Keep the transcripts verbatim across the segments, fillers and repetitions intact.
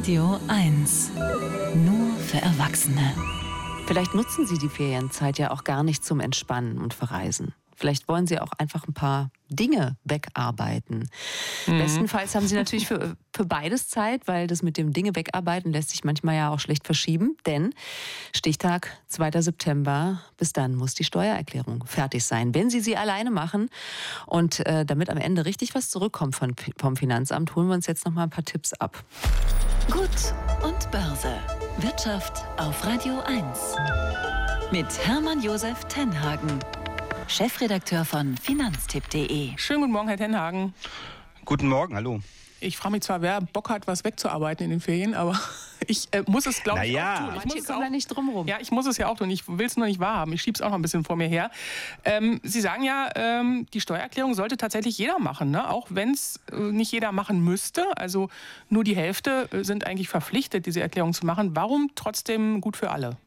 Radio eins. Nur für Erwachsene. Vielleicht nutzen Sie die Ferienzeit ja auch gar nicht zum Entspannen und Verreisen. Vielleicht wollen Sie auch einfach ein paar Dinge wegarbeiten. Mhm. Bestenfalls haben Sie natürlich für, für beides Zeit, weil das mit dem Dinge wegarbeiten lässt sich manchmal ja auch schlecht verschieben. Denn Stichtag zweiter September, bis dann muss die Steuererklärung fertig sein. Wenn Sie sie alleine machen und äh, damit am Ende richtig was zurückkommt von, vom Finanzamt, holen wir uns jetzt noch mal ein paar Tipps ab. Gut und Börse. Wirtschaft auf Radio eins. Mit Hermann Josef Tenhagen, Chefredakteur von finanztipp punkt de. Schönen guten Morgen, Herr Tenhagen. Guten Morgen, hallo. Ich frage mich zwar, wer Bock hat, was wegzuarbeiten in den Ferien, aber ich äh, muss es, glaube ich, naja. auch tun. Ich muss Manche es kommen auch, da nicht drum rum. Ja, ich muss es ja auch tun. Ich will es noch nicht wahrhaben. Ich schiebe es auch noch ein bisschen vor mir her. Ähm, Sie sagen ja, ähm, die Steuererklärung sollte tatsächlich jeder machen, ne? Auch wenn es äh, nicht jeder machen müsste. Also nur die Hälfte äh, sind eigentlich verpflichtet, diese Erklärung zu machen. Warum trotzdem gut für alle?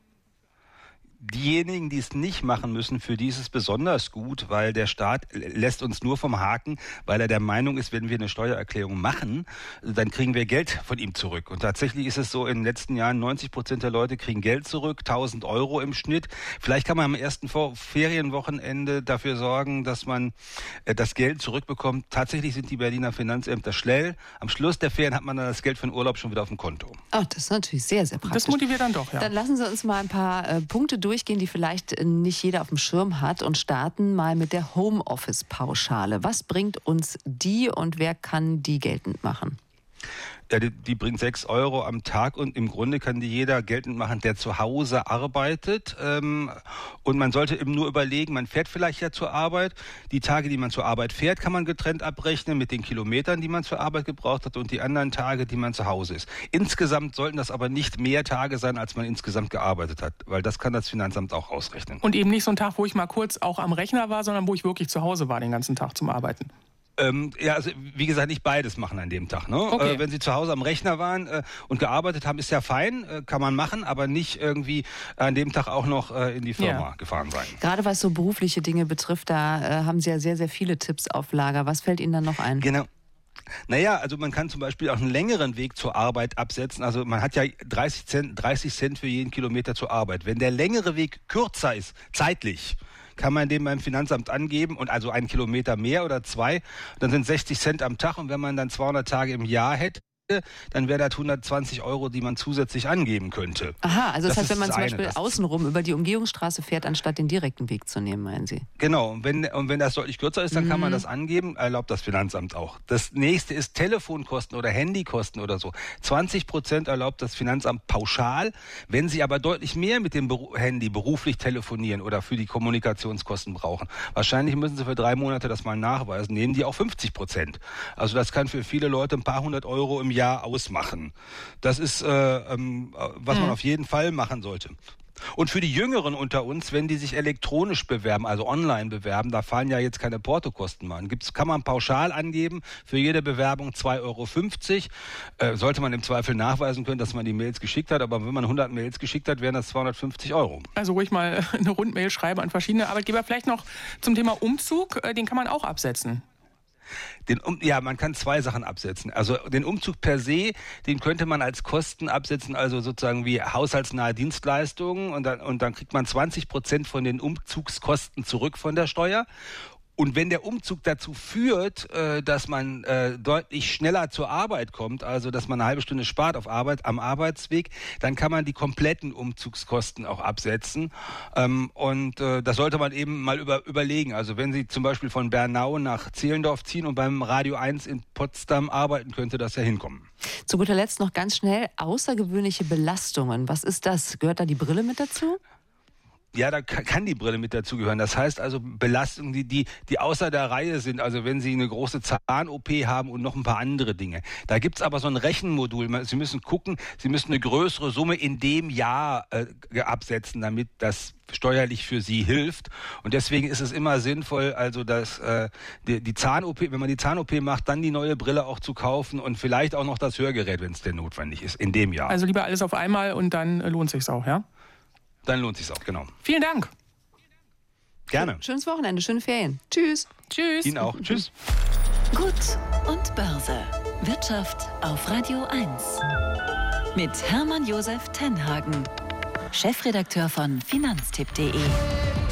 Diejenigen, die es nicht machen müssen, für die ist es besonders gut, weil der Staat lässt uns nur vom Haken, weil er der Meinung ist, wenn wir eine Steuererklärung machen, dann kriegen wir Geld von ihm zurück. Und tatsächlich ist es so, in den letzten Jahren neunzig Prozent der Leute kriegen Geld zurück, tausend Euro im Schnitt. Vielleicht kann man am ersten Ferienwochenende dafür sorgen, dass man das Geld zurückbekommt. Tatsächlich sind die Berliner Finanzämter schnell. Am Schluss der Ferien hat man dann das Geld für den Urlaub schon wieder auf dem Konto. Oh, das ist natürlich sehr, sehr praktisch. Das motiviert dann doch, ja. Dann lassen Sie uns mal ein paar äh, Punkte durchgehen, die vielleicht nicht jeder auf dem Schirm hat, und starten mal mit der Homeoffice-Pauschale. Was bringt uns die und wer kann die geltend machen? Ja, die, die bringt sechs Euro am Tag und im Grunde kann die jeder geltend machen, der zu Hause arbeitet. Ähm, und man sollte eben nur überlegen, man fährt vielleicht ja zur Arbeit. Die Tage, die man zur Arbeit fährt, kann man getrennt abrechnen mit den Kilometern, die man zur Arbeit gebraucht hat, und die anderen Tage, die man zu Hause ist. Insgesamt sollten das aber nicht mehr Tage sein, als man insgesamt gearbeitet hat, weil das kann das Finanzamt auch ausrechnen. Und eben nicht so ein Tag, wo ich mal kurz auch am Rechner war, sondern wo ich wirklich zu Hause war den ganzen Tag zum Arbeiten. Ähm, ja, also wie gesagt, nicht beides machen an dem Tag. Ne? Okay. Äh, wenn Sie zu Hause am Rechner waren äh, und gearbeitet haben, ist ja fein, äh, kann man machen, aber nicht irgendwie an dem Tag auch noch äh, in die Firma ja. gefahren sein. Gerade was so berufliche Dinge betrifft, da äh, haben Sie ja sehr, sehr viele Tipps auf Lager. Was fällt Ihnen dann noch ein? Genau. Naja, also man kann zum Beispiel auch einen längeren Weg zur Arbeit absetzen. Also man hat ja dreißig Cent, dreißig Cent für jeden Kilometer zur Arbeit. Wenn der längere Weg kürzer ist, zeitlich, kann man den beim Finanzamt angeben, und also einen Kilometer mehr oder zwei, dann sind sechzig Cent am Tag, und wenn man dann zweihundert Tage im Jahr hätte, dann wäre das hundertzwanzig Euro, die man zusätzlich angeben könnte. Aha, also das, das heißt, wenn man zum eine, Beispiel das außenrum über die Umgehungsstraße fährt, anstatt den direkten Weg zu nehmen, meinen Sie? Genau, und wenn, und wenn das deutlich kürzer ist, dann mhm. kann man das angeben, erlaubt das Finanzamt auch. Das nächste ist Telefonkosten oder Handykosten oder so. zwanzig Prozent erlaubt das Finanzamt pauschal. Wenn Sie aber deutlich mehr mit dem Beru- Handy beruflich telefonieren oder für die Kommunikationskosten brauchen, wahrscheinlich müssen Sie für drei Monate das mal nachweisen, nehmen die auch fünfzig Prozent. Also das kann für viele Leute ein paar hundert Euro im Jahr ausmachen. Das ist, äh, ähm, was man mhm. auf jeden Fall machen sollte. Und für die Jüngeren unter uns, wenn die sich elektronisch bewerben, also online bewerben, da fallen ja jetzt keine Portokosten mehr an. Gibt's, kann man pauschal angeben, für jede Bewerbung zwei Euro fünfzig. Äh, sollte man im Zweifel nachweisen können, dass man die Mails geschickt hat. Aber wenn man hundert Mails geschickt hat, wären das zweihundertfünfzig Euro. Also ruhig mal eine Rundmail schreiben an verschiedene Arbeitgeber. Vielleicht noch zum Thema Umzug, den kann man auch absetzen. Den um, ja, man kann zwei Sachen absetzen. Also den Umzug per se, den könnte man als Kosten absetzen, also sozusagen wie haushaltsnahe Dienstleistungen, und dann, und dann kriegt man zwanzig Prozent von den Umzugskosten zurück von der Steuer. Und wenn der Umzug dazu führt, äh, dass man äh, deutlich schneller zur Arbeit kommt, also dass man eine halbe Stunde spart auf Arbeit am Arbeitsweg, dann kann man die kompletten Umzugskosten auch absetzen. Ähm, und äh, das sollte man eben mal über, überlegen. Also wenn Sie zum Beispiel von Bernau nach Zehlendorf ziehen und beim Radio eins in Potsdam arbeiten, könnte das ja hinkommen. Zu guter Letzt noch ganz schnell außergewöhnliche Belastungen. Was ist das? Gehört da die Brille mit dazu? Ja, da kann die Brille mit dazugehören. Das heißt also Belastungen, die, die, die außer der Reihe sind. Also wenn Sie eine große Zahn-O P haben und noch ein paar andere Dinge. Da gibt's aber so ein Rechenmodul. Sie müssen gucken, Sie müssen eine größere Summe in dem Jahr äh, absetzen, damit das steuerlich für Sie hilft. Und deswegen ist es immer sinnvoll, also dass äh, die, die Zahn-O P, wenn man die Zahn-O P macht, dann die neue Brille auch zu kaufen und vielleicht auch noch das Hörgerät, wenn es denn notwendig ist, in dem Jahr. Also lieber alles auf einmal und dann lohnt sich's auch, ja? Dann lohnt sich's auch, genau. Vielen Dank. Gerne. Schönes Wochenende, schöne Ferien. Tschüss. Tschüss. Ihnen auch. Tschüss. Gut und Börse. Wirtschaft auf Radio eins. Mit Hermann Josef Tenhagen, Chefredakteur von finanztipp punkt de.